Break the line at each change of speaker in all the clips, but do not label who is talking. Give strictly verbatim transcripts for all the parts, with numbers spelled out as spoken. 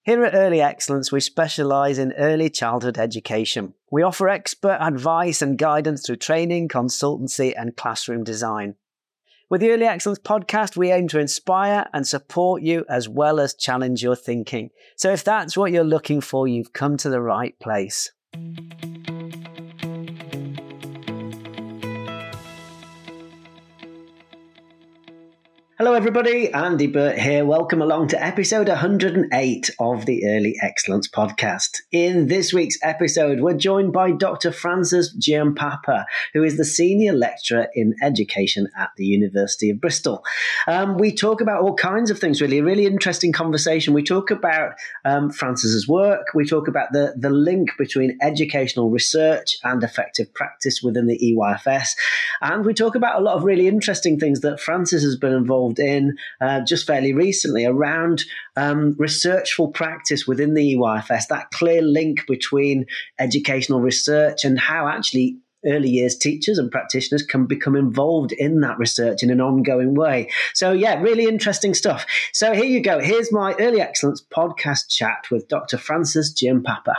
Here at Early Excellence, we specialise in early childhood education. We offer expert advice and guidance through training, consultancy and classroom design. With the Early Excellence podcast, we aim to inspire and support you as well as challenge your thinking. So if that's what you're looking for, you've come to the right place. Hello everybody, Andy Burt here. Welcome along to episode one hundred eight of the Early Excellence podcast. In this week's episode, we're joined by Doctor Francis Giampapa, who is the Senior Lecturer in Education at the University of Bristol. Um, we talk about all kinds of things, really, a really interesting conversation. We talk about um, Francis's work, we talk about the, the link between educational research and effective practice within the E Y F S, and we talk about a lot of really interesting things that Francis has been involved in uh, just fairly recently around um, researchful practice within the E Y F S, that clear link between educational research and how actually early years teachers and practitioners can become involved in that research in an ongoing way. So yeah, really interesting stuff. So here you go. Here's my Early Excellence podcast chat with Doctor Francis Giampapa.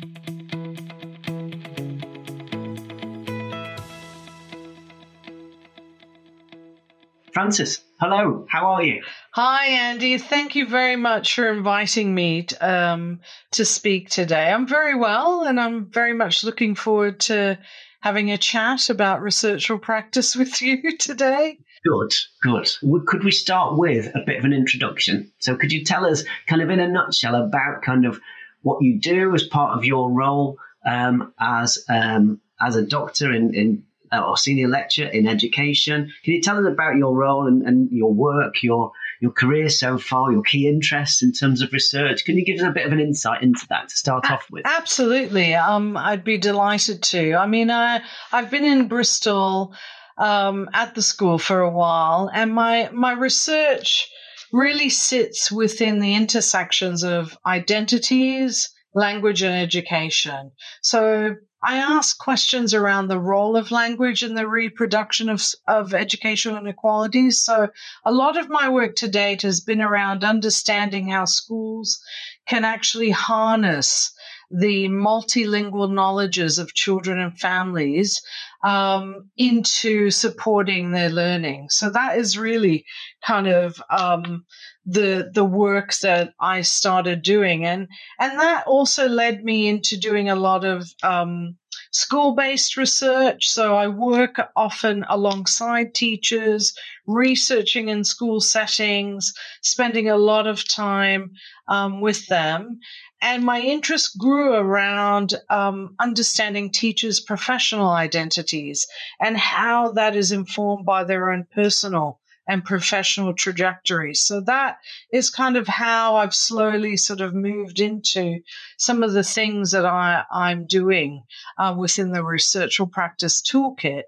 Francis, hello, how are you?
Hi, Andy. Thank you very much for inviting me to, um, to speak today. I'm very well, and I'm very much looking forward to having a chat about researchal practice with you today.
Good, good. Could we start with a bit of an introduction? So could you tell us kind of in a nutshell about kind of what you do as part of your role um, as um, as a doctor in, in or senior lecturer in education? Can you tell us about your role and, and your work, your your career so far, your key interests in terms of research? Can you give us a bit of an insight into that to start
a-
off with?
Absolutely. Um, I'd be delighted to. I mean, I, I've been in Bristol um, at the school for a while, and my my research really sits within the intersections of identities, language, and education. So I ask questions around the role of language in the reproduction of, of educational inequalities. So a lot of my work to date has been around understanding how schools can actually harness the multilingual knowledges of children and families um, into supporting their learning. So that is really kind of um, the the work that I started doing, and and that also led me into doing a lot of um, school-based research. So I work often alongside teachers, researching in school settings, spending a lot of time um, with them. And my interest grew around um, understanding teachers' professional identities and how that is informed by their own personal and professional trajectories. So that is kind of how I've slowly sort of moved into some of the things that I, I'm doing uh, within the researchal practice toolkit.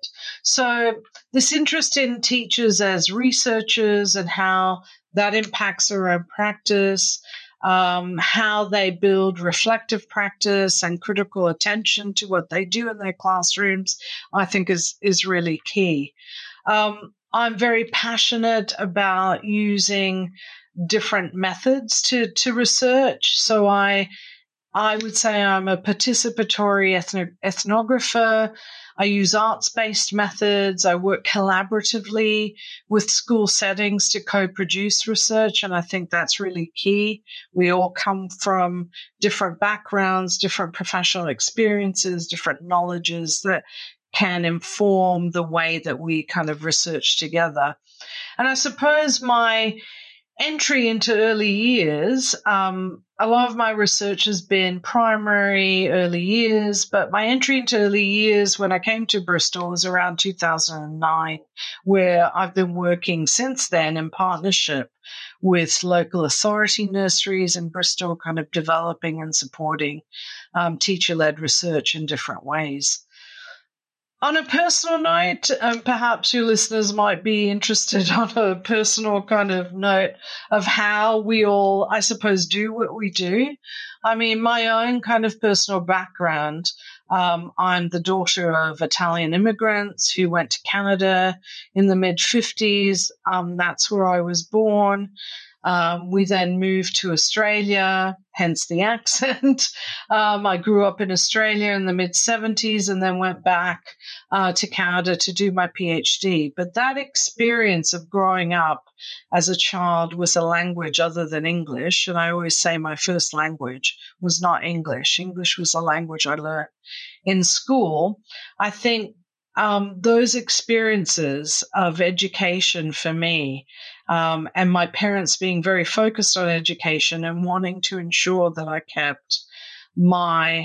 So this interest in teachers as researchers and how that impacts their own practice, Um, how they build reflective practice and critical attention to what they do in their classrooms, I think is, is really key. Um, I'm very passionate about using different methods to, to research. So I, I would say I'm a participatory ethno- ethnographer. I use arts-based methods. I work collaboratively with school settings to co-produce research, and I think that's really key. We all come from different backgrounds, different professional experiences, different knowledges that can inform the way that we kind of research together. And I suppose my entry into early years, um, a lot of my research has been primary, early years, but my entry into early years when I came to Bristol was around two thousand nine, where I've been working since then in partnership with local authority nurseries in Bristol, kind of developing and supporting um, teacher-led research in different ways. On a personal note, um, perhaps your listeners might be interested on a personal kind of note of how we all, I suppose, do what we do. I mean, my own kind of personal background, um, I'm the daughter of Italian immigrants who went to Canada in the mid fifties. Um, that's where I was born. Um, we then moved to Australia, hence the accent. Um, I grew up in Australia in the mid seventies and then went back uh, to Canada to do my PhD. But that experience of growing up as a child with a language other than English, and I always say my first language was not English. English was a language I learned in school. I think um, those experiences of education for me, um, and my parents being very focused on education and wanting to ensure that I kept my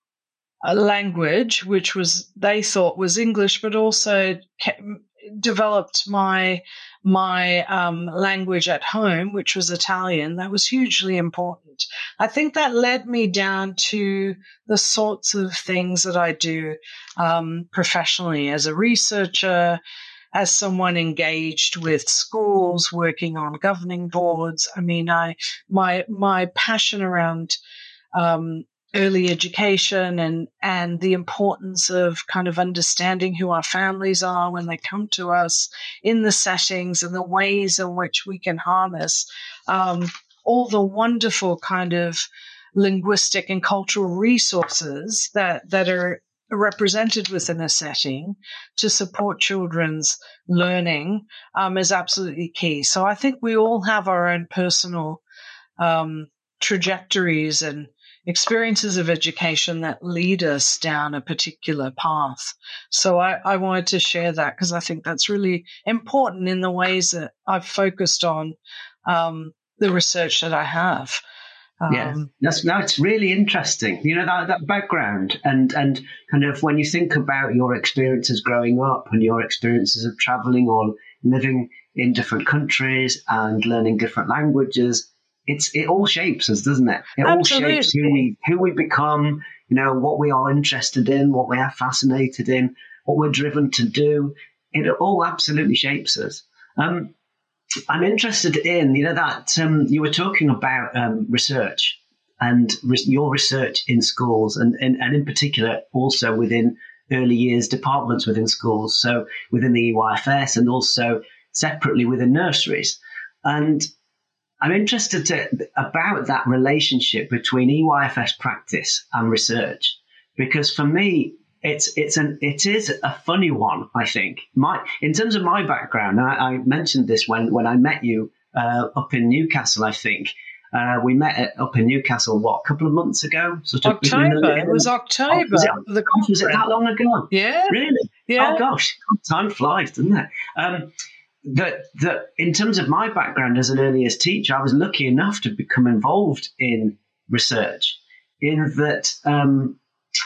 uh, language, which was they thought was English, but also kept, developed my my um, language at home, which was Italian. That was hugely important. I think that led me down to the sorts of things that I do um, professionally as a researcher, as someone engaged with schools, working on governing boards. I mean, I my my passion around um, early education and, and the importance of kind of understanding who our families are when they come to us in the settings and the ways in which we can harness um, all the wonderful kind of linguistic and cultural resources that, that are represented within a setting to support children's learning um, is absolutely key. So I think we all have our own personal um, trajectories and experiences of education that lead us down a particular path. So I, I wanted to share that because I think that's really important in the ways that I've focused on um, the research that I have.
Um, yeah, that's no, it's really interesting. You know, that that background and and kind of when you think about your experiences growing up and your experiences of traveling or living in different countries and learning different languages. It's it all shapes us, doesn't it? It
Absolutely.
all shapes who we who we become, you know, what we are interested in, what we are fascinated in, what we're driven to do. It all absolutely shapes us. Um, I'm interested in, you know, that um, you were talking about um, research and re- your research in schools and, and, and in particular also within early years departments within schools. So within the E Y F S and also separately within nurseries. And I'm interested to, about that relationship between E Y F S practice and research, because for me, it's it's an it is a funny one. I think my in terms of my background, I, I mentioned this when when I met you uh, up in Newcastle. I think uh, we met at, up in Newcastle what a couple of months ago. Sort of
October.
The,
it was October.
Oh, was, it, the was it that long ago?
Yeah.
Really?
Yeah.
Oh gosh, time flies, doesn't it? Um, That that in terms of my background as an early years teacher, I was lucky enough to become involved in research. In that, um,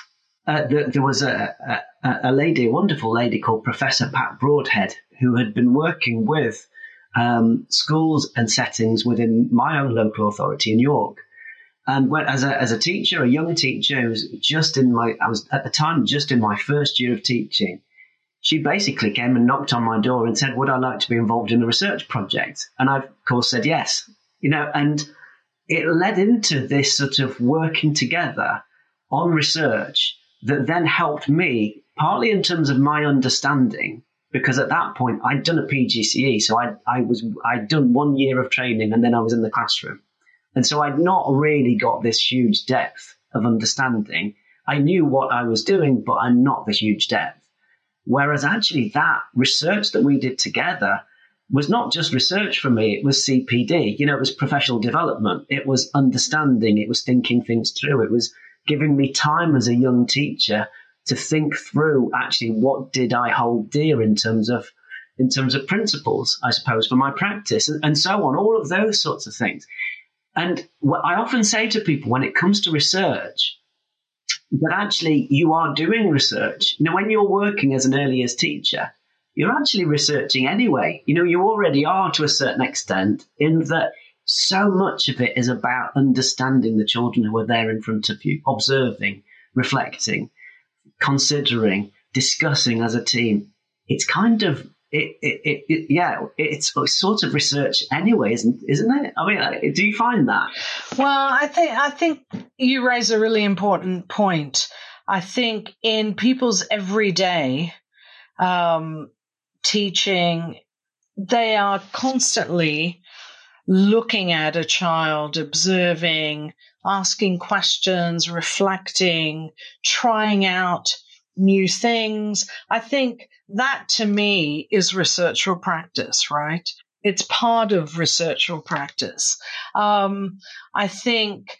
uh, the, there was a, a a lady, a wonderful lady called Professor Pat Broadhead, who had been working with um, schools and settings within my own local authority in York. And when, as a as a teacher, a young teacher, who was just in my, I was at the time just in my first year of teaching. She basically came and knocked on my door and said, would I like to be involved in a research project? And I, of course, said yes. You know, and it led into this sort of working together on research that then helped me, partly in terms of my understanding, because at that point I'd done a P G C E, so I, I was, I'd done one year of training and then I was in the classroom. And so I'd not really got this huge depth of understanding. I knew what I was doing, but I'm not the huge depth. Whereas actually that research that we did together was not just research for me, it was C P D. You know, it was professional development. It was understanding. It was thinking things through. It was giving me time as a young teacher to think through actually what did I hold dear in terms of in terms of principles, I suppose, for my practice and, and so on, all of those sorts of things. And what I often say to people when it comes to research, that actually you are doing research. You know, when you're working as an early years teacher, you're actually researching anyway. You know, you already are to a certain extent in that so much of it is about understanding the children who are there in front of you, observing, reflecting, considering, discussing as a team. It's kind of, it, it, it, it yeah, it's, it's sort of research anyway, isn't, isn't it? I mean, do you find that?
Well, I think, I think you raise a really important point. I think in people's everyday um, teaching, they are constantly looking at a child, observing, asking questions, reflecting, trying out new things. I think that to me is researchal practice, right? It's part of researchal practice. Um, I think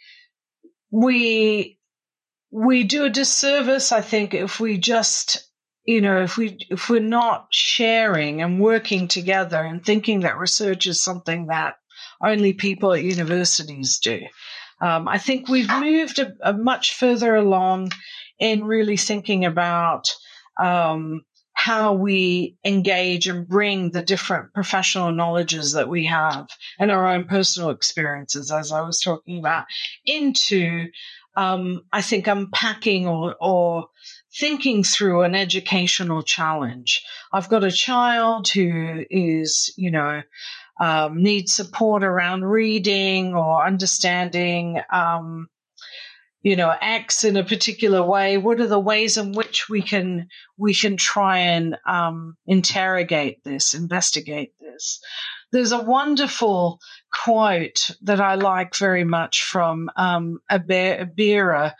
we we do a disservice, I think, if we just, you know, if we if we're not sharing and working together and thinking that research is something that only people at universities do. Um, I think we've moved a, a much further along in really thinking about um, how we engage and bring the different professional knowledges that we have and our own personal experiences, as I was talking about, into, um, I think, unpacking or, or thinking through an educational challenge. I've got a child who is, you know, um, needs support around reading or understanding, um, you know, X in a particular way. What are the ways in which we can we can try and um, interrogate this, investigate this? There's a wonderful quote that I like very much from um, Abira,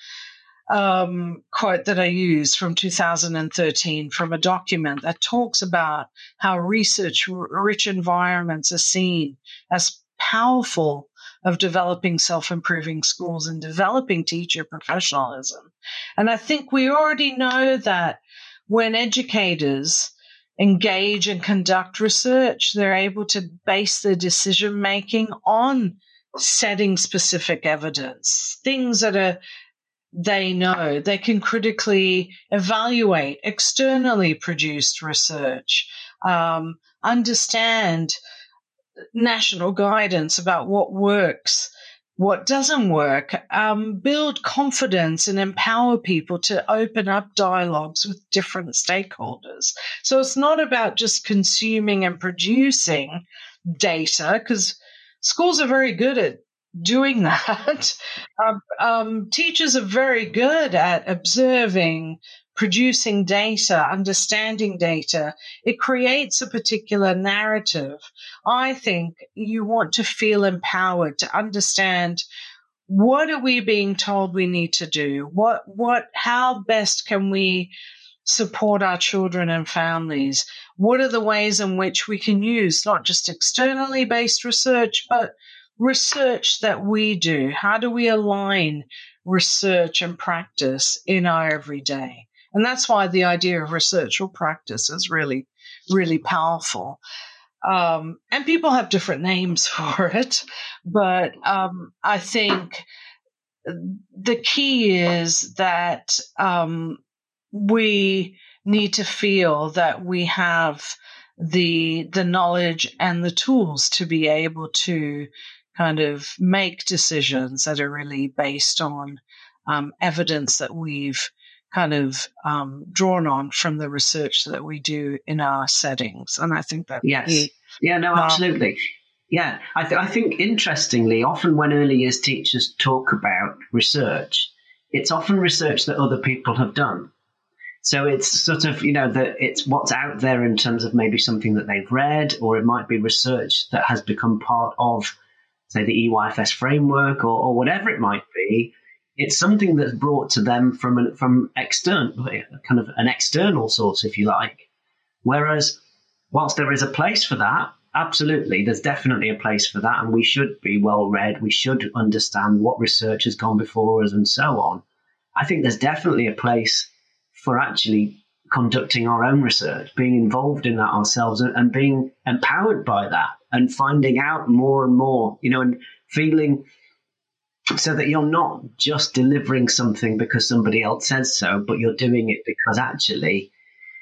um, quote that I use from two thousand thirteen from a document that talks about how research-rich environments are seen as powerful of developing self-improving schools and developing teacher professionalism. And I think we already know that when educators engage and conduct research, they're able to base their decision-making on setting specific evidence, things that are they know. They can critically evaluate externally produced research, um, understand national guidance about what works, what doesn't work, um, build confidence and empower people to open up dialogues with different stakeholders. So it's not about just consuming and producing data, because schools are very good at doing that. um, um, teachers are very good at observing, producing data, understanding data. It creates a particular narrative. I think you want to feel empowered to understand, what are we being told we need to do? What, what, how best can we support our children and families? What are the ways in which we can use not just externally based research, but research that we do? How do we align research and practice in our everyday? And that's why the idea of researchal practice is really, really powerful. Um, and people have different names for it, but um, I think the key is that um, we need to feel that we have the the knowledge and the tools to be able to kind of make decisions that are really based on um, evidence that we've kind of um, drawn on from the research that we do in our settings. And I think that
yes,
he,
yeah, no, absolutely, um, yeah. I, th- I think interestingly, often when early years teachers talk about research, it's often research that other people have done. So it's sort of, you know, that it's what's out there in terms of maybe something that they've read, or it might be research that has become part of, say, the E Y F S framework, or, or whatever it might be. It's something that's brought to them from an, from external, kind of an external source, if you like. Whereas, whilst there is a place for that, absolutely, there's definitely a place for that, and we should be well read. We should understand what research has gone before us and so on. I think there's definitely a place for actually conducting our own research, being involved in that ourselves, and, and being empowered by that, and finding out more and more, you know, and feeling so that you're not just delivering something because somebody else says so, but you're doing it because actually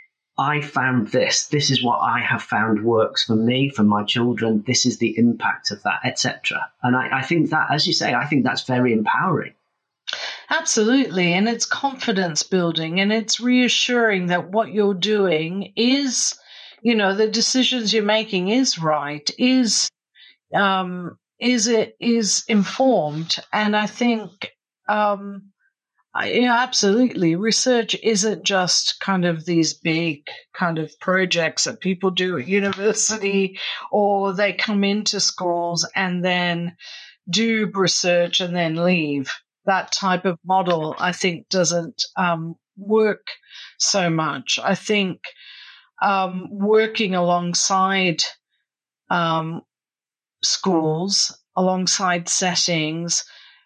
I found this. This is what I have found works for me, for my children. This is the impact of that, et cetera. And I, I think that, as you say, I think that's very empowering.
Absolutely. And it's confidence building, and it's reassuring that what you're doing is, you know, the decisions you're making is right, is, um, is it is informed. And I think, um, Yeah, absolutely. Research isn't just kind of these big kind of projects that people do at university, or they come into schools and then do research and then leave. That type of model, I think, doesn't um, work so much. I think um, working alongside um, schools, alongside settings,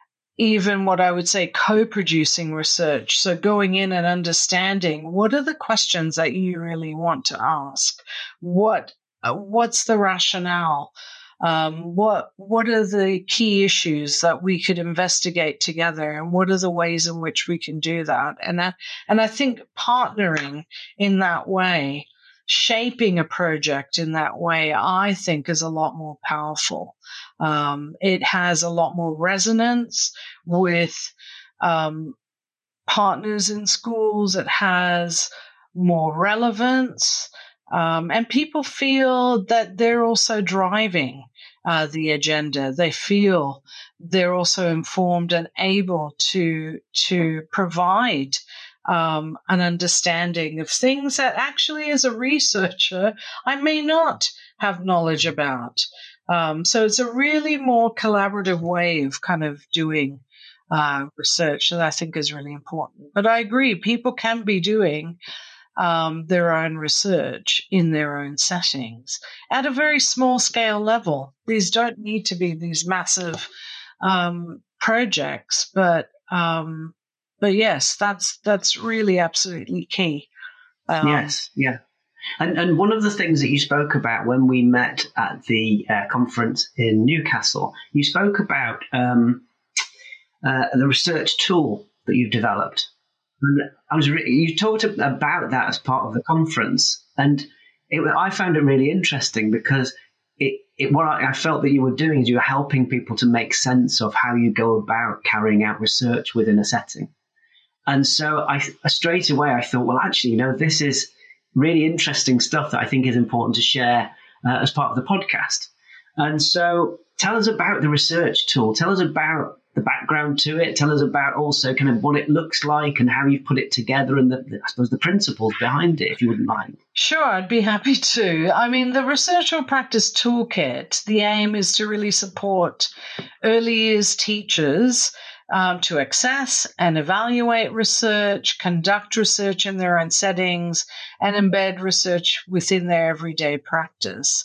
even what I would say co-producing research. So going in and understanding what are the questions that you really want to ask? What uh, what's the rationale? Um, what what are the key issues that we could investigate together, and what are the ways in which we can do that? And that, and I think partnering in that way, shaping a project in that way, I think is a lot more powerful. Um, it has a lot more resonance with um, partners in schools. It has more relevance, um, and people feel that they're also driving uh, the agenda. They feel they're also informed and able to to provide um, an understanding of things that actually, as a researcher, I may not have knowledge about. Um, so it's a really more collaborative way of kind of doing uh, research that I think is really important. But I agree, people can be doing um, their own research in their own settings at a very small scale level. These don't need to be these massive um, projects, but um, but yes, that's that's really absolutely key.
Um, yes, yeah. And, and one of the things that you spoke about when we met at the uh, conference in Newcastle, you spoke about um, uh, the research tool that you've developed. And I was re- you talked about that as part of the conference, and it, I found it really interesting because it, it what I, I felt that you were doing is you were helping people to make sense of how you go about carrying out research within a setting. And so I straight away I thought, well, actually, you know, this is really interesting stuff that I think is important to share uh, as part of the podcast. And so tell us about the research tool. Tell us about the background to it. Tell us about also kind of what it looks like and how you've put it together and the, the, I suppose the principles behind it, if you wouldn't mind.
Sure, I'd be happy to. I mean, the Research or Practice Toolkit, the aim is to really support early years teachers Um, to access and evaluate research, conduct research in their own settings, and embed research within their everyday practice.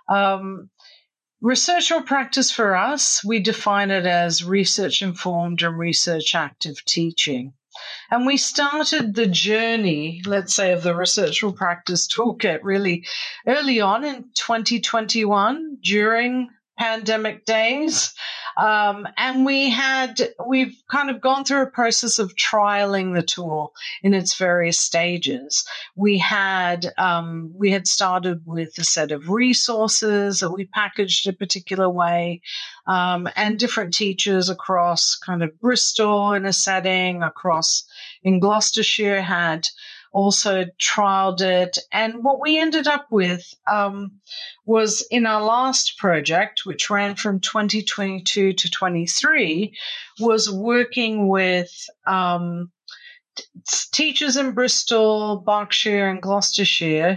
Um, research or practice for us, we define it as research-informed and research-active teaching. And we started the journey, let's say, of the Research or Practice Toolkit really early on in twenty twenty-one during pandemic days. Um, and we had, we've kind of gone through a process of trialing the tool in its various stages. We had, um, we had started with a set of resources that we packaged a particular way, um, and different teachers across kind of Bristol in a setting, across in Gloucestershire had also trialed it. And what we ended up with um, was in our last project, which ran from twenty twenty-two to twenty-three, was working with um, t- teachers in Bristol, Berkshire, and Gloucestershire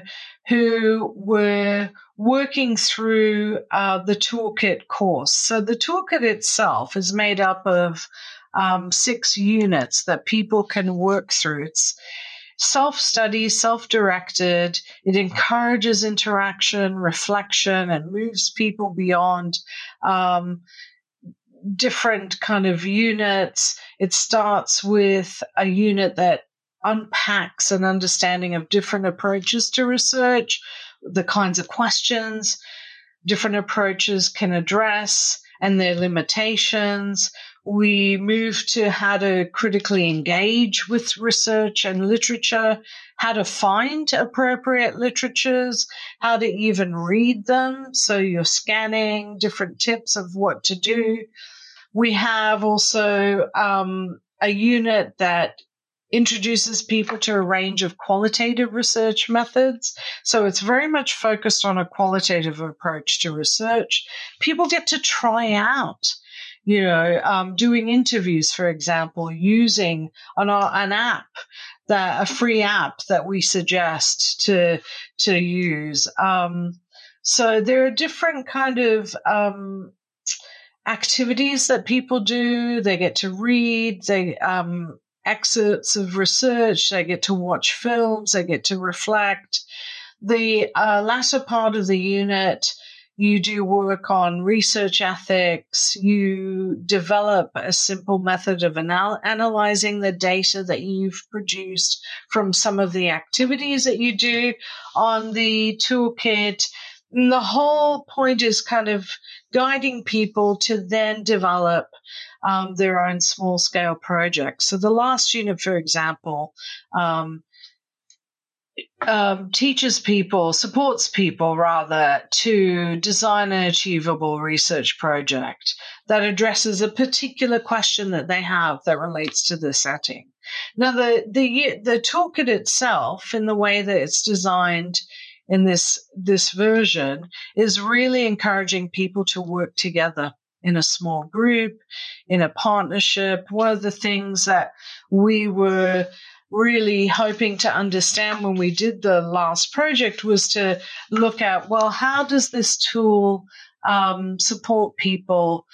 who were working through uh, the toolkit course. So the toolkit itself is made up of um, six units that people can work through. It's self-study, self-directed. It encourages interaction, reflection, and moves people beyond um, different kind of units. It starts with a unit that unpacks an understanding of different approaches to research, the kinds of questions different approaches can address, and their limitations. We move to how to critically engage with research and literature, how to find appropriate literatures, how to even read them. So you're scanning different tips of what to do. We have also um, a unit that introduces people to a range of qualitative research methods. So it's very much focused on a qualitative approach to research. People get to try out you know, um, doing interviews, for example, using an, an app, that a free app that we suggest to to use. Um, so there are different kind of um, activities that people do. They get to read, they um, excerpts of research, they get to watch films, they get to reflect. The uh, latter part of the unit, you do work on research ethics. You develop a simple method of anal- analyzing the data that you've produced from some of the activities that you do on the toolkit. And the whole point is kind of guiding people to then develop um, their own small-scale projects. So the last unit, for example, um, Um, teaches people, supports people rather, to design an achievable research project that addresses a particular question that they have that relates to the setting. Now, the the the toolkit itself, in the way that it's designed in this this version, is really encouraging people to work together in a small group, in a partnership. One of the things that we were really hoping to understand when we did the last project was to look at, well, how does this tool um, support people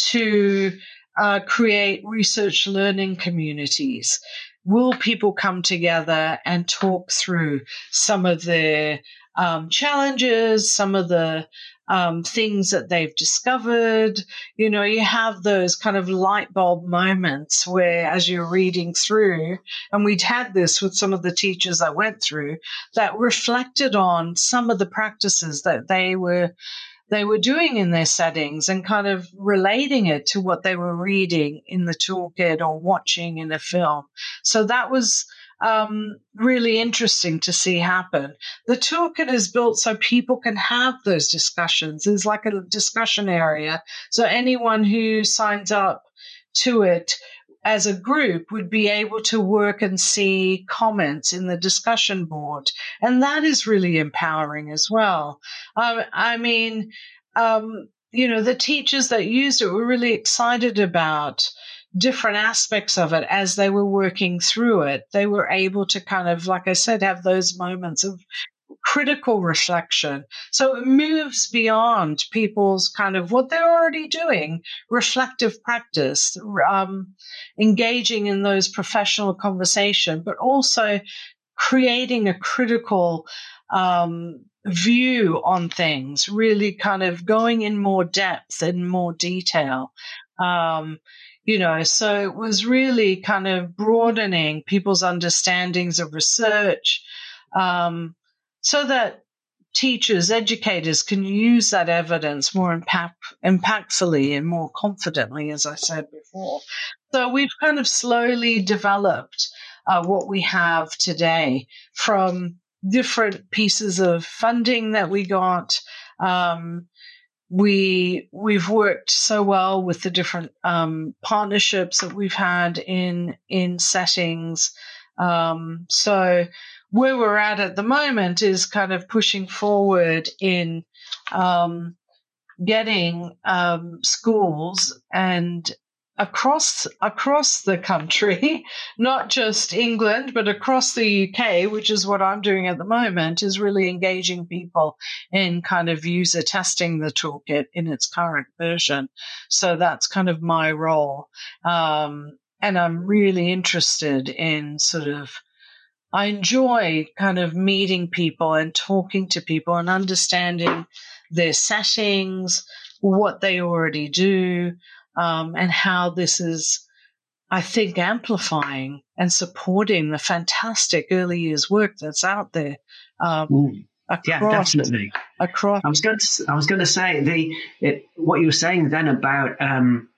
to uh, create research learning communities? Will people come together and talk through some of their um, challenges, some of the Um, things that they've discovered? You know, you have those kind of light bulb moments where, as you're reading through, and we'd had this with some of the teachers I went through, that reflected on some of the practices that they were they were doing in their settings and kind of relating it to what they were reading in the toolkit or watching in a film. So that was um, really interesting to see happen. The toolkit is built so people can have those discussions. There's like a discussion area. So anyone who signs up to it as a group would be able to work and see comments in the discussion board. And that is really empowering as well. Um, I mean, um, you know, the teachers that used it were really excited about different aspects of it as they were working through it. They were able to kind of, like I said, have those moments of critical reflection. So it moves beyond people's kind of what they're already doing, reflective practice, um, engaging in those professional conversation, but also creating a critical um, view on things, really kind of going in more depth and more detail. Um, you know, so it was really kind of broadening people's understandings of research, um, so that teachers, educators can use that evidence more impact, impactfully and more confidently, as I said before. So we've kind of slowly developed uh, what we have today from different pieces of funding that we got. Um, we, we've worked so well with the different um, partnerships that we've had in, in settings. Um, so where we're at at the moment is kind of pushing forward in um, getting um, schools and across across the country, not just England, but across the U K, which is what I'm doing at the moment, is really engaging people in kind of user testing the toolkit in its current version. So that's kind of my role. Um, and I'm really interested in sort of, I enjoy kind of meeting people and talking to people and understanding their settings, what they already do, um, and how this is, I think, amplifying and supporting the fantastic early years work that's out there. Um,
mm.
across,
yeah, definitely.
Across.
I was going to, I was going to say the it, what you were saying then about um,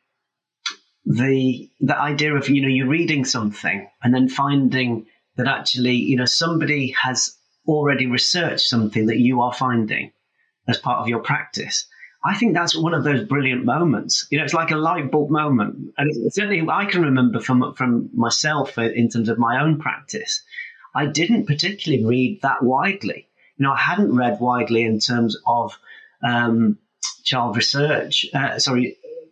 the the idea of, you know, you're reading something and then finding that actually, you know, somebody has already researched something that you are finding as part of your practice. I think that's one of those brilliant moments. You know, it's like a light bulb moment. And it's certainly I can remember from from myself in terms of my own practice. I didn't particularly read that widely. You know, I hadn't read widely in terms of um, child research, uh, sorry,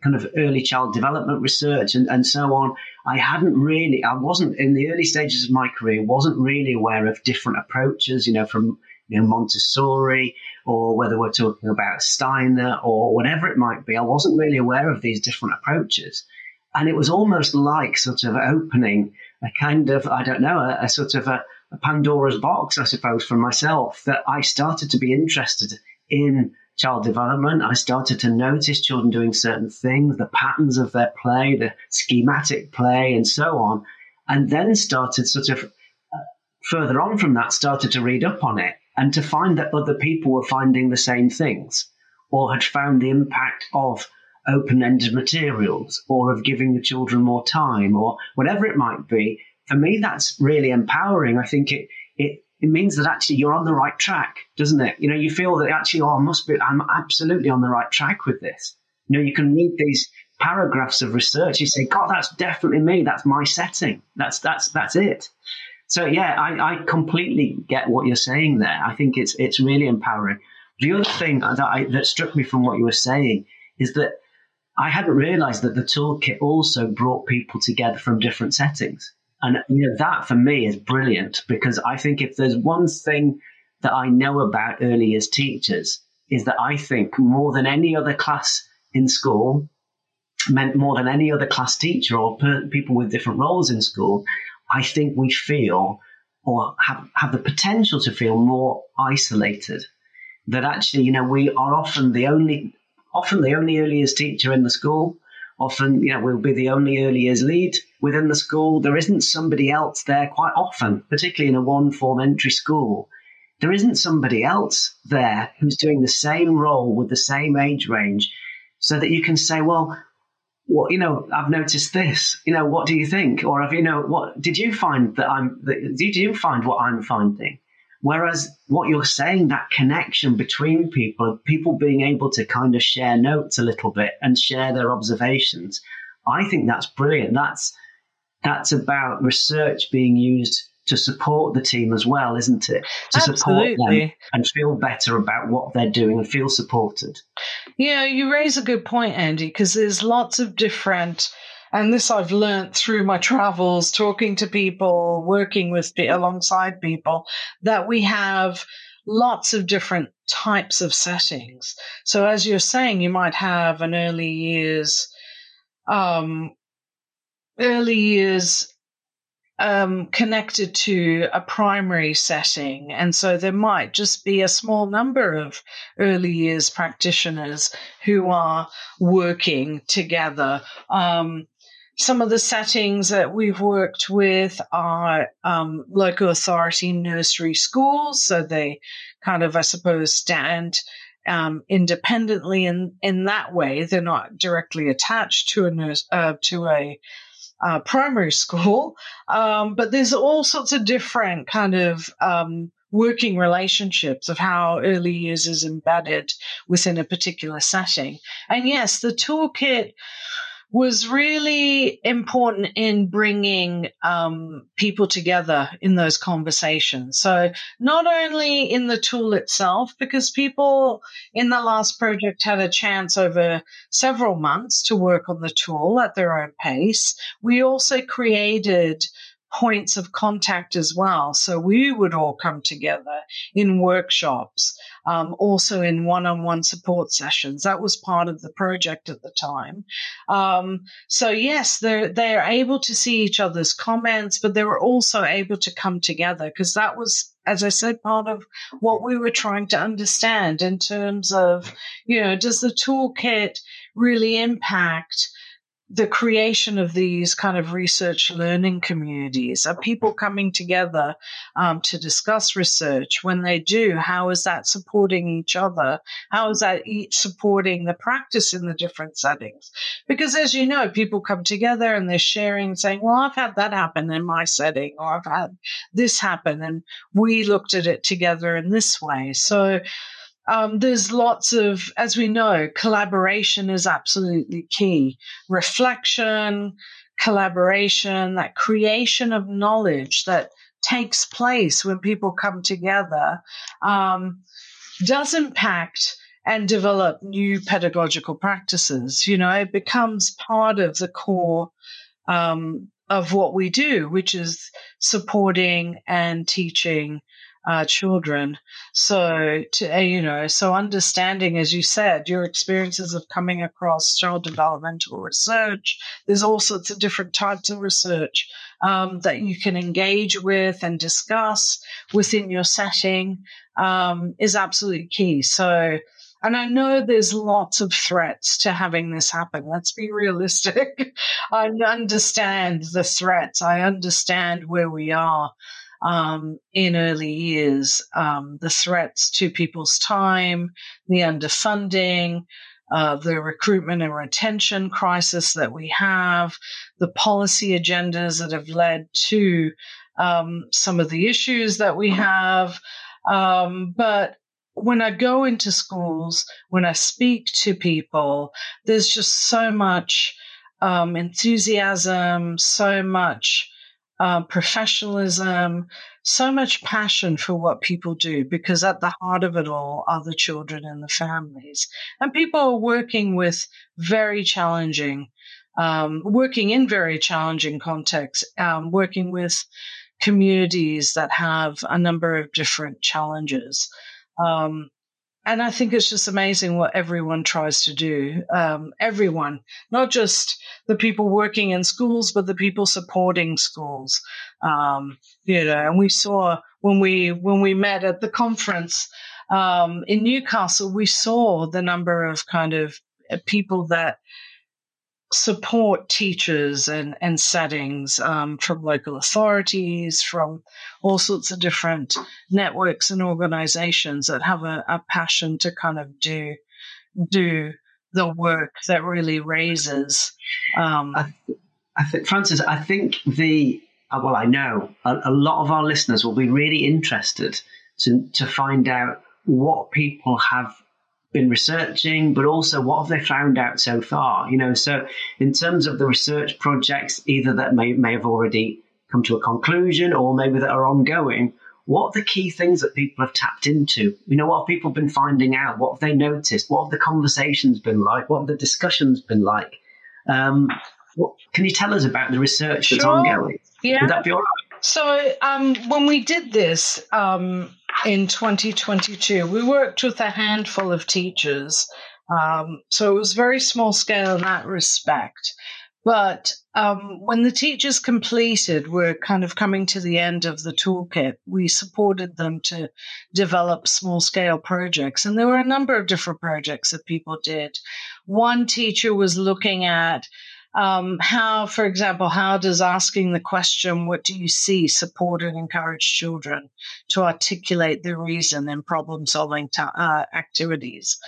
kind of early child development research and, and so on, I hadn't really, I wasn't in the early stages of my career, wasn't really aware of different approaches, you know, from you know, Montessori, or whether we're talking about Steiner or whatever it might be. I wasn't really aware of these different approaches. And it was almost like sort of opening a kind of, I don't know, a, a sort of a, a Pandora's box, I suppose, for myself, that I started to be interested in child development. I started to notice children doing certain things, the patterns of their play, the schematic play, and so on. And then started sort of uh, further on from that, started to read up on it and to find that other people were finding the same things, or had found the impact of open-ended materials, or of giving the children more time, or whatever it might be. For me, that's really empowering. I think it it it means that actually you're on the right track, doesn't it? You know, you feel that actually, oh, I must be, I'm absolutely on the right track with this. You know, you can read these paragraphs of research. You say, God, that's definitely me. That's my setting. That's that's that's it. So yeah, I, I completely get what you're saying there. I think it's it's really empowering. The other thing that I, that struck me from what you were saying is that I hadn't realized that the toolkit also brought people together from different settings. And you know, that for me is brilliant, because I think if there's one thing that I know about early years teachers, is that I think more than any other class in school, meant more than any other class teacher or per, people with different roles in school, I think we feel, or have, have the potential to feel, more isolated. That actually, you know, we are often the only, often the only early years teacher in the school. Often, you know, we'll be the only early years lead within the school. There isn't somebody else there quite often, particularly in a one-form entry school. There isn't somebody else there who's doing the same role with the same age range, so that you can say, well, well, you know, I've noticed this. You know, what do you think? Or have you know, what did you find that I'm? That, did you find what I'm finding? Whereas what you're saying, that connection between people, people being able to kind of share notes a little bit and share their observations, I think that's brilliant. That's that's about research being used to support the team as well, isn't it? To
Absolutely.
Support them and feel better about what they're doing and feel supported.
Yeah, you raise a good point, Andy, because there's lots of different, and this I've learned through my travels, talking to people, working with alongside people, that we have lots of different types of settings. So as you're saying, you might have an early years, um, early years um, connected to a primary setting. And so there might just be a small number of early years practitioners who are working together. Um, some of the settings that we've worked with are um, local authority nursery schools. So they kind of, I suppose, stand um, independently in, in that way. They're not directly attached to a nurse, uh, to a Uh, primary school, um, but there's all sorts of different kind of um, working relationships of how early years is embedded within a particular setting. And yes, the toolkit was really important in bringing um, people together in those conversations. So not only in the tool itself, because people in the last project had a chance over several months to work on the tool at their own pace, we also created points of contact as well. So we would all come together in workshops, um, also in one-on-one support sessions. That was part of the project at the time. Um, so yes, they're, they're able to see each other's comments, but they were also able to come together, because that was, as I said, part of what we were trying to understand in terms of, you know, does the toolkit really impact the creation of these kind of research learning communities? Are people coming together um, to discuss research? When they do, how is that supporting each other? How is that each supporting the practice in the different settings? Because as you know, people come together and they're sharing, saying, well, I've had that happen in my setting, or I've had this happen, and we looked at it together in this way. So Um, there's lots of, as we know, collaboration is absolutely key. Reflection, collaboration, that creation of knowledge that takes place when people come together, um, does impact and develop new pedagogical practices. You know, it becomes part of the core um, of what we do, which is supporting and teaching uh, children. So, to, uh, you know, so understanding, as you said, your experiences of coming across child developmental research. There's all sorts of different types of research um, that you can engage with and discuss within your setting um, is absolutely key. So, and I know there's lots of threats to having this happen. Let's be realistic. I understand the threats. I understand where we are um, in early years, um, the threats to people's time, the underfunding, uh, the recruitment and retention crisis that we have, the policy agendas that have led to um, some of the issues that we have. Um, but when I go into schools, when I speak to people, there's just so much um, enthusiasm, so much uh, professionalism, so much passion for what people do, because at the heart of it all are the children and the families. And people are working with very challenging, um, working in very challenging contexts, um, working with communities that have a number of different challenges. Um, and I think it's just amazing what everyone tries to do. Um, everyone, not just the people working in schools, but the people supporting schools. Um, you know, and we saw when we when we met at the conference um, in Newcastle, we saw the number of kind of people that support teachers and, and settings um, from local authorities, from all sorts of different networks and organizations that have a, a passion to kind of do do the work that really raises. Um,
I, I think, Frances, I think the, well, I know a, a lot of our listeners will be really interested to to find out what people have been researching, but also what have they found out so far? You know, so in terms of the research projects, either that may, may have already come to a conclusion or maybe that are ongoing, what are the key things that people have tapped into? You know, what have people been finding out? What have they noticed? What have the conversations been like? What have the discussions been like? Um, what, can you tell us about the research that's
sure.
ongoing?
Yeah.
Would that be all right?
So um, when we did this um, in twenty twenty-two, we worked with a handful of teachers. Um, so it was very small scale in that respect. But um, when the teachers completed, were kind of coming to the end of the toolkit, we supported them to develop small scale projects. And there were a number of different projects that people did. One teacher was looking at Um, how, for example, how does asking the question, what do you see, support and encourage children to articulate the reason in problem-solving ta- uh, activities?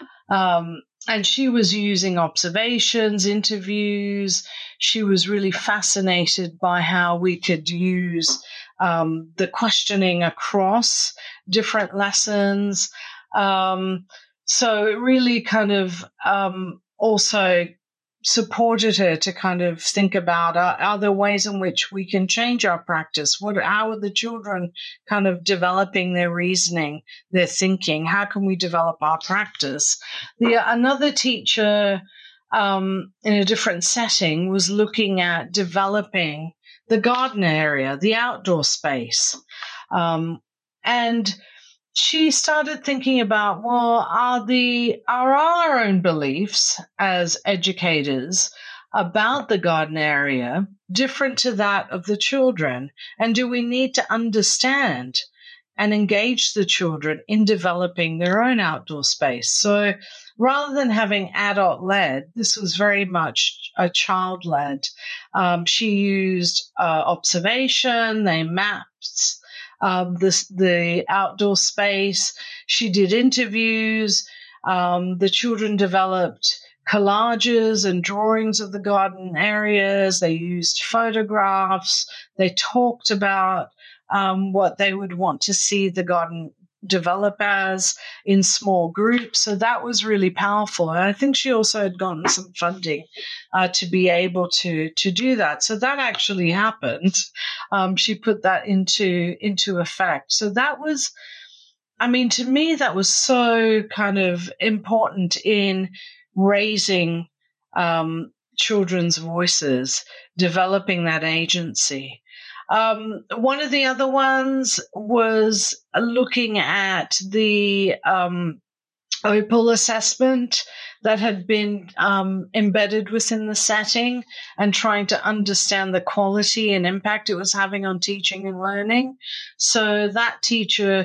Um, and she was using observations, interviews. She was really fascinated by how we could use um, the questioning across different lessons. Um, so it really kind of um, also supported her to kind of think about uh, are there ways in which we can change our practice? What, how are the children kind of developing their reasoning, their thinking? How can we develop our practice? The another teacher um, in a different setting was looking at developing the garden area, the outdoor space, um, and she started thinking about, well, are the are our own beliefs as educators about the garden area different to that of the children? And do we need to understand and engage the children in developing their own outdoor space? So rather than having adult-led, this was very much a child-led. Um, she used uh, observation, they mapped Um, this, the outdoor space. She did interviews. Um, the children developed collages and drawings of the garden areas. They used photographs. They talked about um, what they would want to see the garden develop as in small groups. So that was really powerful. And I think she also had gotten some funding uh, to be able to to do that. So that actually happened. Um, she put that into into effect. So that was I mean, to me, that was so kind of important in raising um, children's voices, developing that agency. Um, one of the other ones was looking at the um, Opal assessment that had been um, embedded within the setting and trying to understand the quality and impact it was having on teaching and learning. So that teacher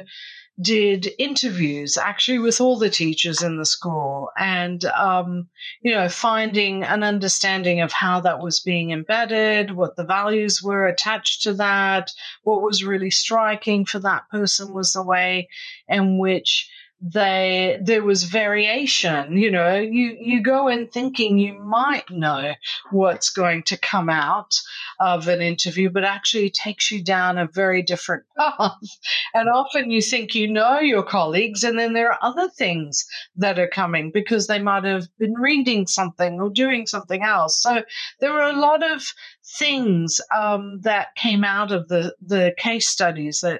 did interviews actually with all the teachers in the school and, um, you know, finding an understanding of how that was being embedded, what the values were attached to that. What was really striking for that person was the way in which they, there was variation. You know, you, you go in thinking you might know what's going to come out of an interview, but actually it takes you down a very different path. And often you think you know your colleagues, and then there are other things that are coming because they might have been reading something or doing something else. So there were a lot of things um, that came out of the, the case studies that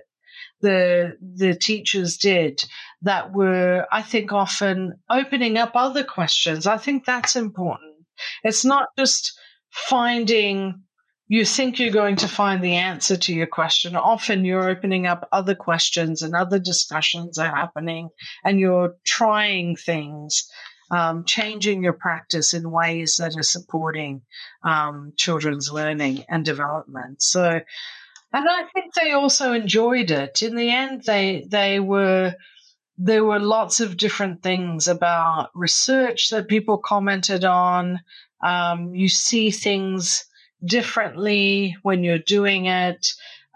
the the teachers did that were, I think, often opening up other questions. I think that's important. It's not just finding, you think you're going to find the answer to your question. Often you're opening up other questions and other discussions are happening, and you're trying things, um, changing your practice in ways that are supporting um, children's learning and development. So, and I think they also enjoyed it. In the end, they they were there were lots of different things about research that people commented on. Um, you see things differently when you're doing it.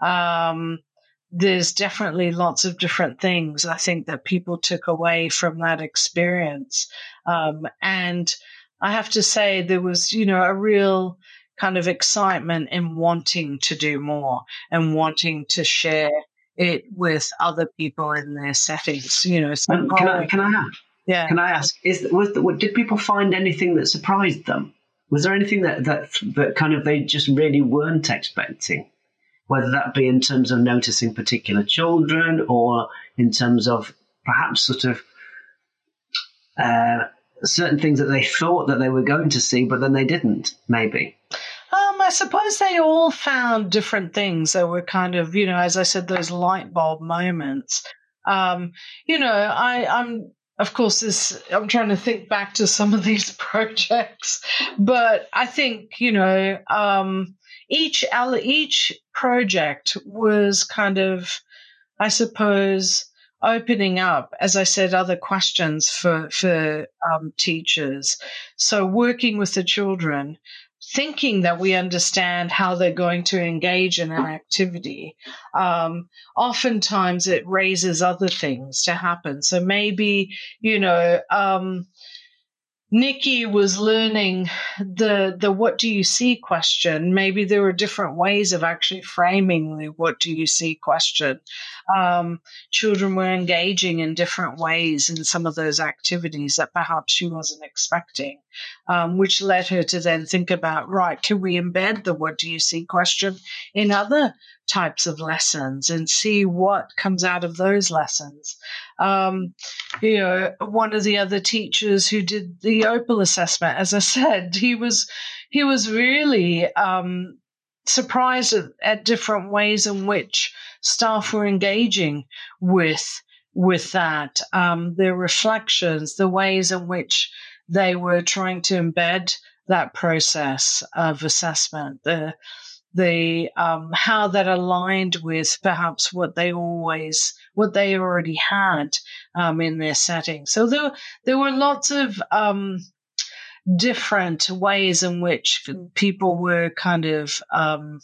Um, there's definitely lots of different things I think that people took away from that experience. Um, and I have to say there was, you know, a real kind of excitement in wanting to do more and wanting to share it with other people in their settings. You know, so
um, can I can I ask?
Yeah.
Can I ask? Is was the, did people find anything that surprised them? Was there anything that that that kind of they just really weren't expecting? Whether that be in terms of noticing particular children or in terms of perhaps sort of uh, certain things that they thought that they were going to see, but then they didn't, maybe.
Um, I suppose they all found different things that were kind of, you know, as I said, those light bulb moments. Um, you know, I, I'm, of course, this, I'm trying to think back to some of these projects, but I think, you know, um, each, each project was kind of, I suppose, opening up, as I said, other questions for, for um, teachers. So working with the children, thinking that we understand how they're going to engage in an activity, um, oftentimes it raises other things to happen. So maybe, you know, um, Nikki was learning the the what do you see question. Maybe there were different ways of actually framing the what do you see question. Um, children were engaging in different ways in some of those activities that perhaps she wasn't expecting, um, which led her to then think about, right, can we embed the what do you see question in other types of lessons and see what comes out of those lessons. Um, you know, one of the other teachers who did the Opal assessment, as I said, he was he was really um, surprised at, at different ways in which staff were engaging with with that, um, their reflections, the ways in which they were trying to embed that process of assessment, the the um, how that aligned with perhaps what they always, what they already had um, in their setting. So there, there were lots of um, different ways in which people were kind of um,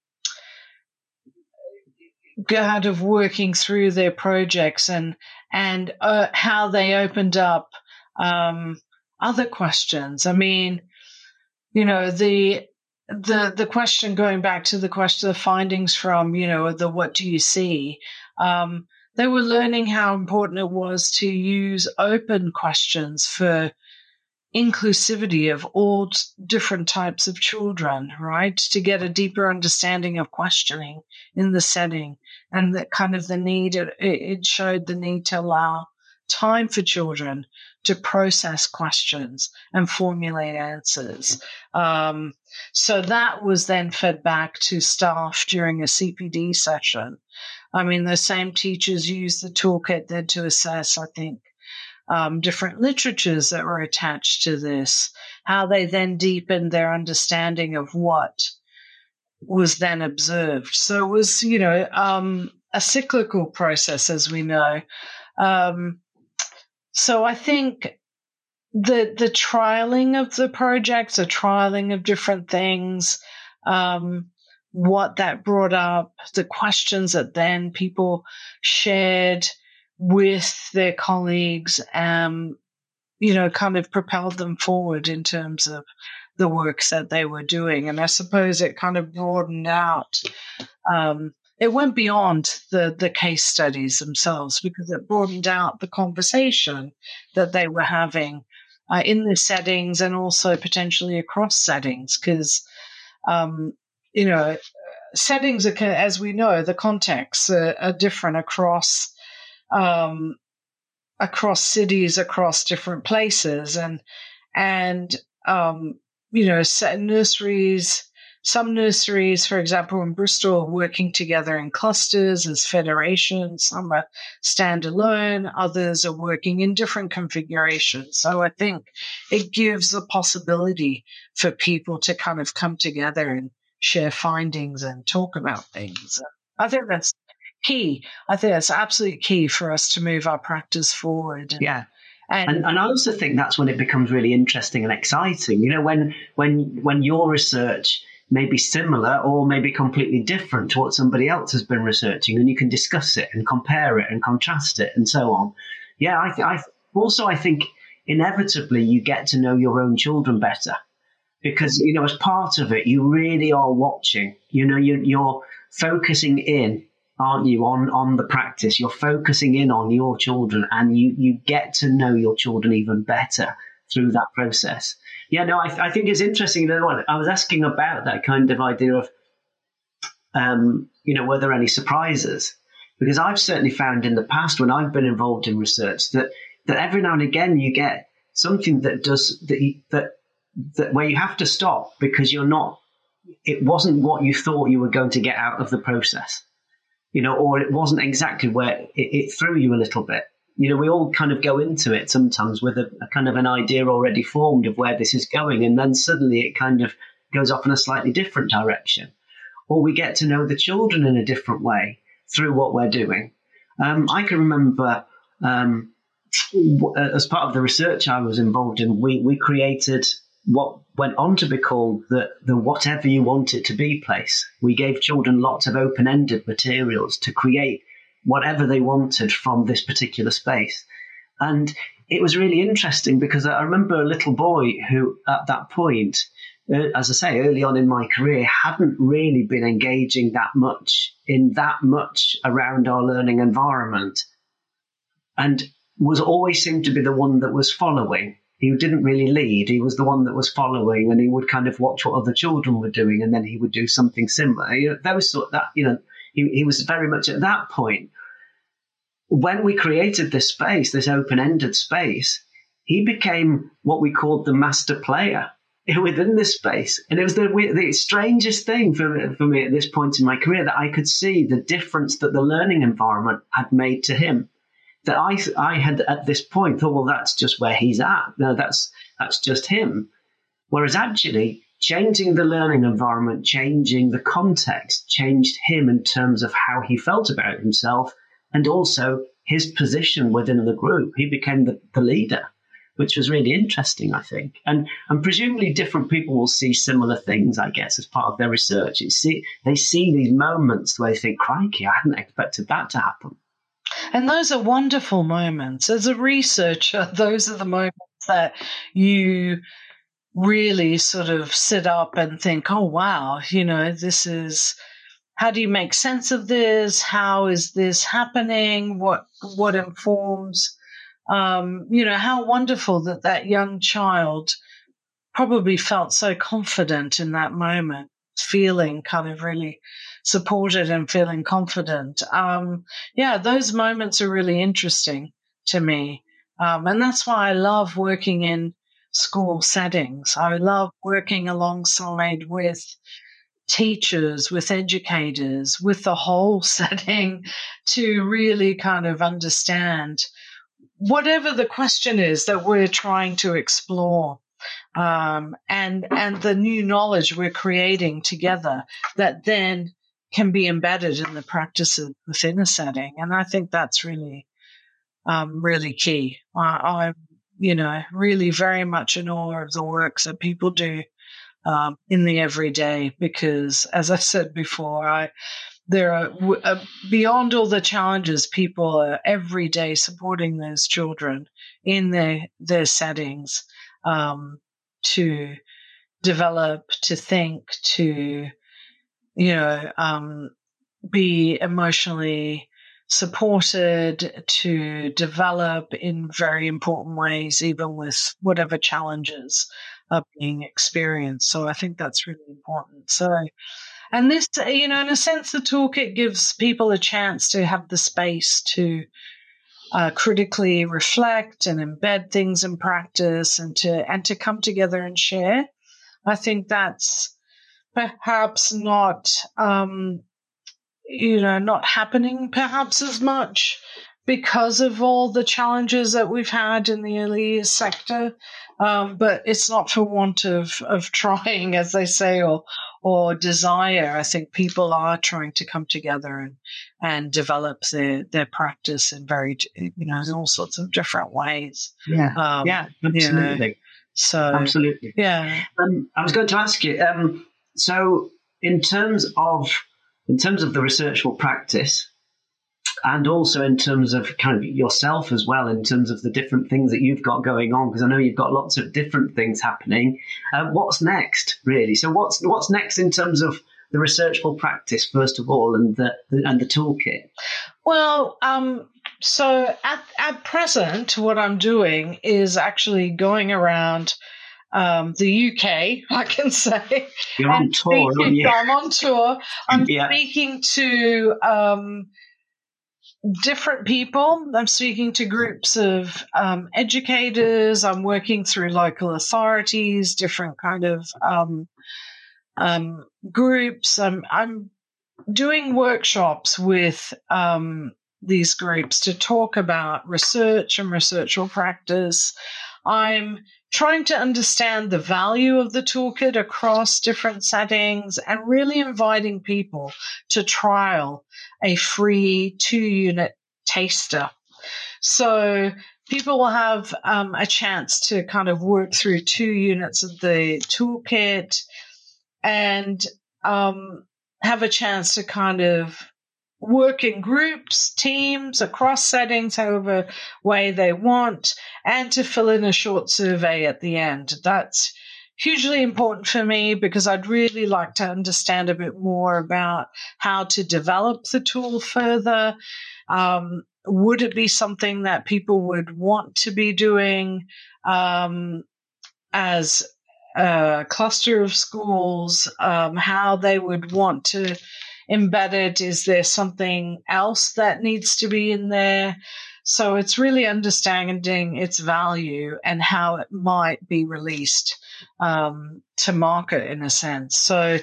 kind of working through their projects and and uh, how they opened up um, other questions. I mean, you know, the the the question, going back to the question, the findings from, you know, the what do you see, um, they were learning how important it was to use open questions for, inclusivity of all t- different types of children, right? To get a deeper understanding of questioning in the setting, and that kind of the need, it, it showed the need to allow time for children to process questions and formulate answers. Um, so that was then fed back to staff during a C P D session. I mean, the same teachers used the toolkit then to assess, I think, Um, different literatures that were attached to this, how they then deepened their understanding of what was then observed. So it was, you know, um, a cyclical process, as we know. Um, so I think the the trialing of the projects, the trialing of different things, um, what that brought up, the questions that then people shared with their colleagues, um, you know, kind of propelled them forward in terms of the works that they were doing. And I suppose it kind of broadened out. Um, it went beyond the, the case studies themselves, because it broadened out the conversation that they were having uh, in the settings, and also potentially across settings, because, um, you know, settings are, as we know, the contexts are, are different across Um, across cities, across different places, and and um, you know, nurseries. Some nurseries, for example, in Bristol, are working together in clusters as federations. Some are standalone. Others are working in different configurations. So I think it gives the possibility for people to kind of come together and share findings and talk about things. I think that's key. I think that's absolutely key for us to move our practice forward. And,
yeah.
And,
and and I also think that's when it becomes really interesting and exciting. You know, when when when your research may be similar or maybe completely different to what somebody else has been researching, and you can discuss it and compare it and contrast it and so on. Yeah, I, th- I also I think inevitably you get to know your own children better, because, you know, as part of it, you really are watching. You know, you, you're focusing in, aren't you, on, on the practice. You're focusing in on your children, and you, you get to know your children even better through that process. Yeah, no, I, I think it's interesting. You know, I was asking about that kind of idea of, um, you know, were there any surprises? Because I've certainly found in the past, when I've been involved in research, that, that every now and again you get something that does that, you, that that where you have to stop because you're not. It wasn't what you thought you were going to get out of the process, you know, or it wasn't exactly where it, it threw you a little bit. You know, we all kind of go into it sometimes with a, a kind of an idea already formed of where this is going, and then suddenly it kind of goes off in a slightly different direction. Or we get to know the children in a different way through what we're doing. Um, I can remember um, w- as part of the research I was involved in, we, we created what went on to be called the, the Whatever You Want It to Be place. We gave children lots of open-ended materials to create whatever they wanted from this particular space. And it was really interesting because I remember a little boy who at that point, uh, as I say, early on in my career, hadn't really been engaging that much in that much around our learning environment, and was always seemed to be the one that was following. He didn't really lead. He was the one that was following, and he would kind of watch what other children were doing, and then he would do something similar. You know, those sort of that, you know, he, he was very much at that point. When we created this space, this open-ended space, he became what we called the master player within this space. And it was the, the strangest thing for, for me at this point in my career, that I could see the difference that the learning environment had made to him. That I I had at this point thought, well, that's just where he's at. No, that's that's just him. Whereas actually changing the learning environment, changing the context, changed him in terms of how he felt about himself, and also his position within the group. He became the, the leader, which was really interesting, I think. And and presumably different people will see similar things, I guess, as part of their research. It's see, they see these moments where they think, crikey, I hadn't expected that to happen.
And those are wonderful moments. As a researcher, those are the moments that you really sort of sit up and think, oh, wow, you know, this is, how do you make sense of this? How is this happening? What what informs Um, you know, how wonderful that that young child probably felt so confident in that moment, feeling kind of really supported and feeling confident. Um, yeah, those moments are really interesting to me. Um, and that's why I love working in school settings. I love working alongside with teachers, with educators, with the whole setting to really kind of understand whatever the question is that we're trying to explore. Um, and and the new knowledge we're creating together that then can be embedded in the practices within a setting. And I think that's really, um, really key. I, I'm, you know, really very much in awe of the works that people do um, in the everyday because, as I said before, I there are uh, beyond all the challenges, people are every day supporting those children in their their settings. Um, to develop, to think, to, you know, um, be emotionally supported, to develop in very important ways, even with whatever challenges are being experienced. So I think that's really important. So, and this, you know, in a sense, the toolkit gives people a chance to have the space to Uh, critically reflect and embed things in practice and to and to come together and share. I think that's perhaps not um, you know not happening perhaps as much because of all the challenges that we've had in the early years sector. Um, but it's not for want of of trying, as they say, or or desire. I think people are trying to come together and and develop their their practice in very, you know, in all sorts of different ways.
Yeah,
Um,
yeah, absolutely.
You know, so
absolutely.
yeah.
Um, I was going to ask you. Um, so, in terms of in terms of the researchable practice, and also in terms of kind of yourself as well, in terms of the different things that you've got going on, because I know you've got lots of different things happening. Uh, what's next, really? So, what's what's next in terms of the researchable practice, first of all, and the, the and the toolkit?
Well, um, so at at present, what I'm doing is actually going around um, the U K, I can say.
You're on tour, aren't you?
I'm on tour. I'm
yeah.
speaking to um, different people. I'm speaking to groups of um, educators. I'm working through local authorities, different kind of um, um, groups. I'm, I'm doing workshops with um, these groups to talk about research and researchal practice. I'm trying to understand the value of the toolkit across different settings and really inviting people to trial a free two-unit taster. So people will have um, a chance to kind of work through two units of the toolkit and um, have a chance to kind of work in groups, teams, across settings, however way they want, and to fill in a short survey at the end. That's hugely important for me because I'd really like to understand a bit more about how to develop the tool further. Um, would it be something that people would want to be doing um, as a cluster of schools, um, how they would want to embed it? Is there something else that needs to be in there? So it's really understanding its value and how it might be released um, to market in a sense. So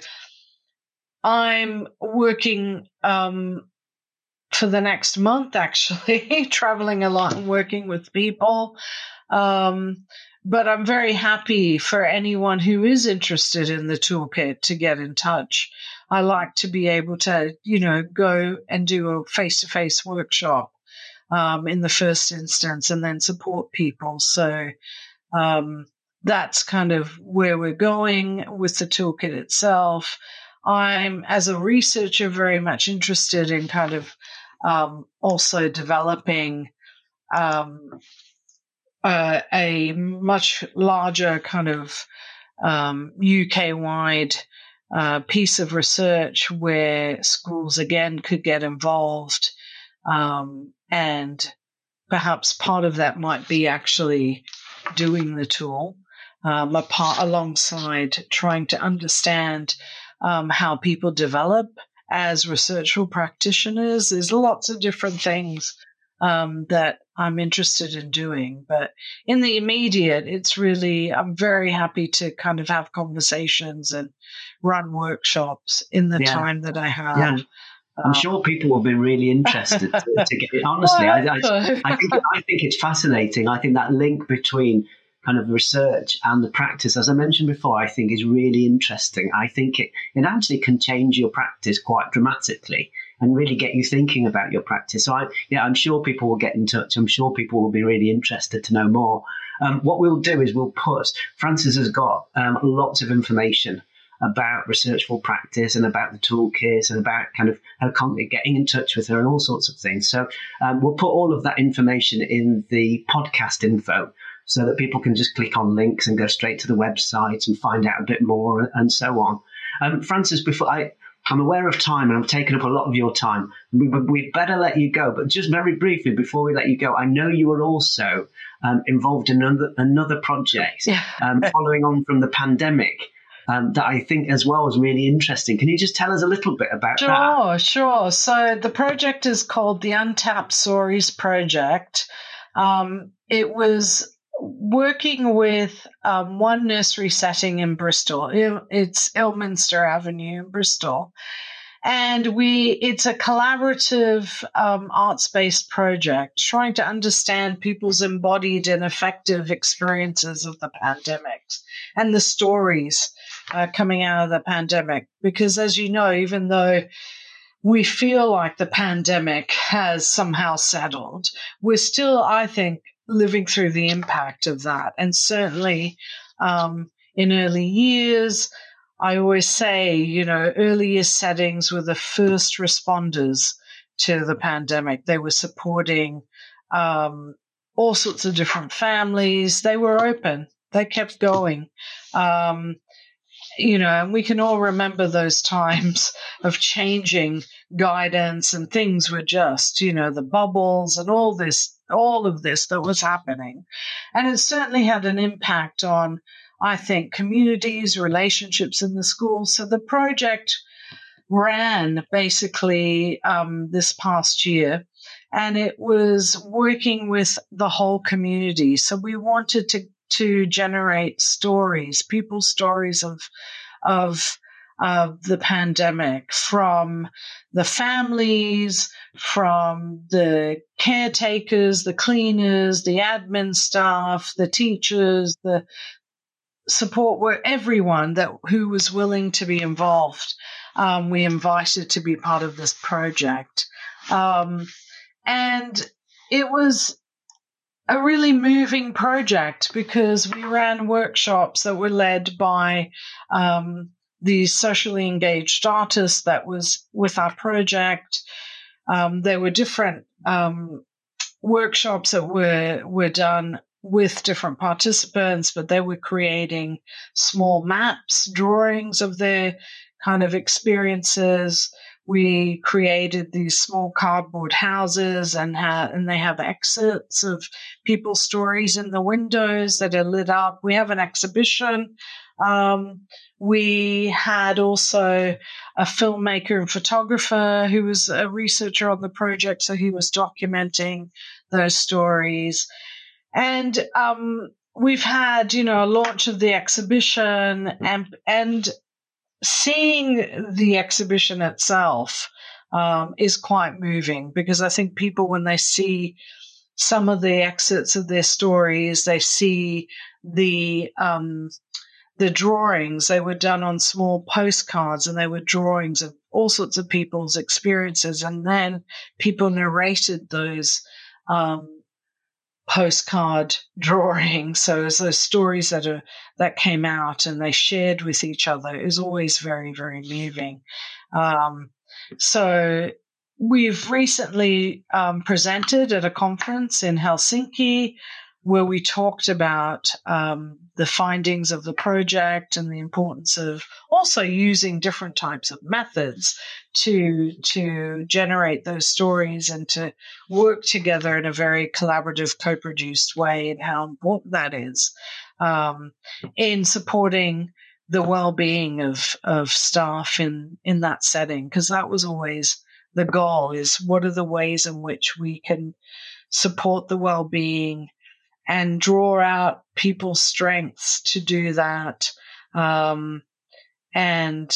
I'm working um, for the next month, actually, traveling a lot and working with people. Um, but I'm very happy for anyone who is interested in the toolkit to get in touch. I like to be able to, you know, go and do a face-to-face workshop um, in the first instance and then support people. So um, that's kind of where we're going with the toolkit itself. I'm, as a researcher, very much interested in kind of um, also developing um, uh, a much larger kind of um, U K-wide uh, piece of research where schools, again, could get involved um, and perhaps part of that might be actually doing the tool um, apart, alongside trying to understand um, how people develop as researchal practitioners. There's lots of different things um, that I'm interested in doing. But in the immediate, it's really, I'm very happy to kind of have conversations and run workshops in the
Yeah.
time that I have.
Yeah. I'm sure people will be really interested to, to get it. Honestly, I, I, I, think, I think it's fascinating. I think that link between kind of research and the practice, as I mentioned before, I think is really interesting. I think it, it actually can change your practice quite dramatically and really get you thinking about your practice. So I, yeah, I'm sure people will get in touch. I'm sure people will be really interested to know more. Um, what we'll do is we'll put, Frances has got um, lots of information about researchful practice and about the toolkit and about kind of her contact, getting in touch with her and all sorts of things. So um, we'll put all of that information in the podcast info so that people can just click on links and go straight to the website and find out a bit more and so on. Um, Frances, before I, I'm aware of time and I've taken up a lot of your time. We, we'd better let you go, but just very briefly before we let you go, I know you were also um, involved in another, another project
Yeah.
um, following on from the pandemic. Um, that I think as well is really interesting. Can you just tell us a little bit about
sure,
that?
Sure, sure. So the project is called the Untapped Stories Project. Um, it was working with um, one nursery setting in Bristol. It's Ilminster Avenue in Bristol. And we, it's a collaborative um, arts-based project trying to understand people's embodied and effective experiences of the pandemic and the stories uh, coming out of the pandemic. Because as you know, even though we feel like the pandemic has somehow settled, we're still, I think, living through the impact of that. And certainly um, in early years, I always say, you know, earlier settings were the first responders to the pandemic. They were supporting um, all sorts of different families. They were open. They kept going. Um, you know, and we can all remember those times of changing guidance and things were just, you know, the bubbles and all this, all of this that was happening. And it certainly had an impact on, I think, communities, relationships in the school. So the project ran basically um, this past year, and it was working with the whole community. So we wanted to to generate stories, people's stories of of of the pandemic, from the families, from the caretakers, the cleaners, the admin staff, the teachers, the support work, everyone that who was willing to be involved. Um, we invited to be part of this project. Um, and it was a really moving project because we ran workshops that were led by um, the socially engaged artists that was with our project. Um, there were different um, workshops that were were done with different participants, but they were creating small maps, drawings of their kind of experiences. We created these small cardboard houses and ha- and they have excerpts of people's stories in the windows that are lit up. We have an exhibition. Um, we had also a filmmaker and photographer who was a researcher on the project, so he was documenting those stories. And um, we've had, you know, a launch of the exhibition and and seeing the exhibition itself um, is quite moving because I think people, when they see some of the excerpts of their stories, they see the um, the drawings. They were done on small postcards, and they were drawings of all sorts of people's experiences, and then people narrated those um, postcard drawings. So as those stories that are that came out and they shared with each other is always very, very moving. Um, so we've recently um, presented at a conference in Helsinki. where we talked about um, the findings of the project and the importance of also using different types of methods to to generate those stories and to work together in a very collaborative, co-produced way, and how important that is um, in supporting the well-being of of staff in in that setting, because that was always the goal: is what are the ways in which we can support the well-being and draw out people's strengths to do that, um, and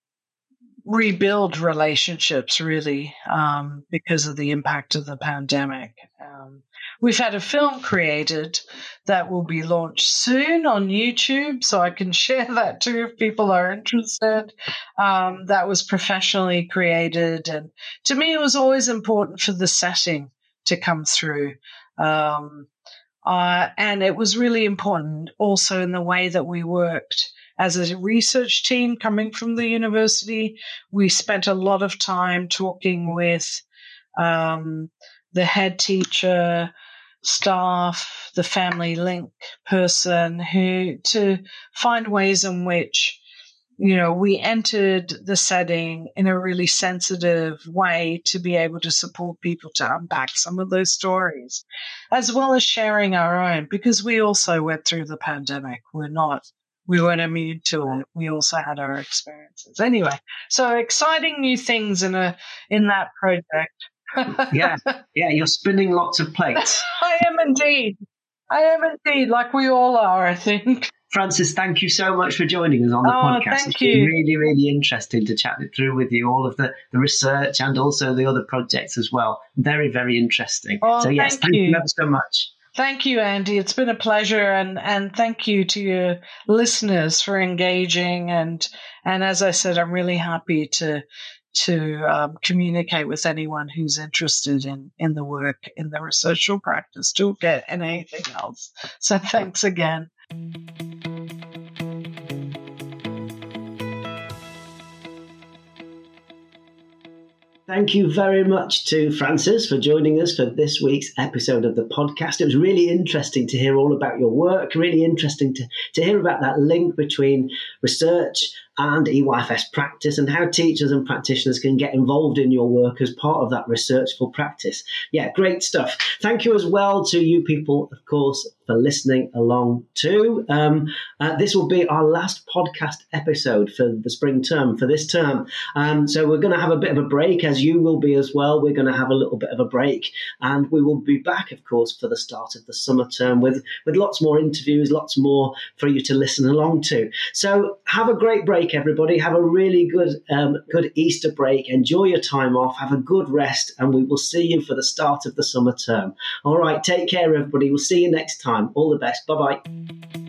rebuild relationships, really, um, because of the impact of the pandemic. Um, we've had a film created that will be launched soon on YouTube, so I can share that too if people are interested. Um, that was professionally created, and to me it was always important for the setting to come through. Um, Uh, and it was really important also in the way that we worked as a research team coming from the university. We spent a lot of time talking with um, the head teacher, staff, the family link person, who to find ways in which, you know, we entered the setting in a really sensitive way to be able to support people to unpack some of those stories, as well as sharing our own, because we also went through the pandemic. We're not, we weren't immune to it. We also had our experiences. Anyway, so exciting new things in a in that project.
yeah, yeah, you're spinning lots of plates.
I am indeed. I am indeed, like we all are, I think.
Frances, thank you so much for joining us on the
oh,
podcast.
Thank
it's
you.
been really, really interesting to chat it through with you, all of the, the research and also the other projects as well. Very, very interesting.
Oh,
so, yes,
thank,
thank you.
you
ever so much.
Thank you, Andy. It's been a pleasure, and, and thank you to your listeners for engaging. And and as I said, I'm really happy to to um, communicate with anyone who's interested in, in the work, in the research practice, toolkit, and anything else. So thanks again.
Thank you very much to Frances for joining us for this week's episode of the podcast. It was really interesting to hear all about your work, really interesting to, to hear about that link between research and E Y F S practice and how teachers and practitioners can get involved in your work as part of that researchful practice. Yeah, great stuff. Thank you as well to you people, of course, for listening along too. Um, uh, this will be our last podcast episode for the spring term, for this term. Um, so we're going to have a bit of a break, as you will be as well. We're going to have a little bit of a break, and we will be back, of course, for the start of the summer term with, with lots more interviews, lots more for you to listen along to. So have a great break, everybody. Have a really good, um, good Easter break. Enjoy your time off. Have a good rest, and we will see you for the start of the summer term. All right, take care, everybody. We'll see you next time. All the best. Bye-bye.